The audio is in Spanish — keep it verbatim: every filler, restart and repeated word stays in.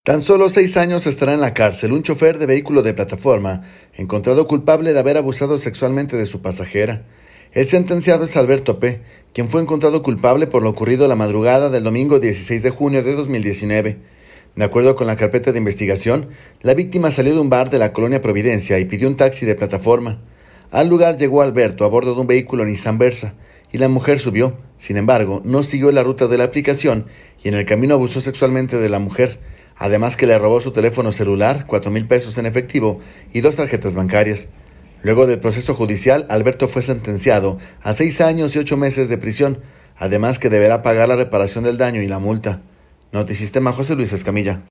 Tan solo seis años estará en la cárcel un chofer de vehículo de plataforma, encontrado culpable de haber abusado sexualmente de su pasajera. El sentenciado es Alberto P., quien fue encontrado culpable por lo ocurrido la madrugada del domingo dieciséis de junio de dos mil diecinueve. De acuerdo con la carpeta de investigación, la víctima salió de un bar de la colonia Providencia y pidió un taxi de plataforma. Al lugar llegó Alberto a bordo de un vehículo Nissan Versa, y la mujer subió. Sin embargo, no siguió la ruta de la aplicación y en el camino abusó sexualmente de la mujer. Además que le robó su teléfono celular, cuatro mil pesos en efectivo y dos tarjetas bancarias. Luego del proceso judicial, Alberto fue sentenciado a seis años y ocho meses de prisión, además que deberá pagar la reparación del daño y la multa. Notisistema José Luis Escamilla.